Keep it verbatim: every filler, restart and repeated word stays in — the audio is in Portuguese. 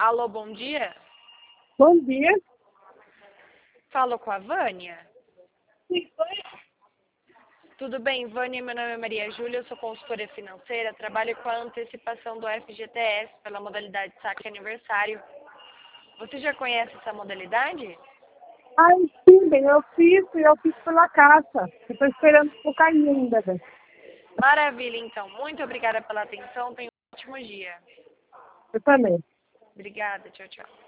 Alô, bom dia. Bom dia. Falo com a Vânia. Sim, foi? Tudo bem, Vânia? Meu nome é Maria Júlia, eu sou consultora financeira, trabalho com a antecipação do F G T S pela modalidade saque aniversário. Você já conhece essa modalidade? Ah, sim, bem, eu fiz e eu fiz pela caixa. Estou esperando um pouquinho ainda. Bem. Maravilha, então. Muito obrigada pela atenção. Tenha um ótimo dia. Eu também. Obrigada. Tchau, tchau.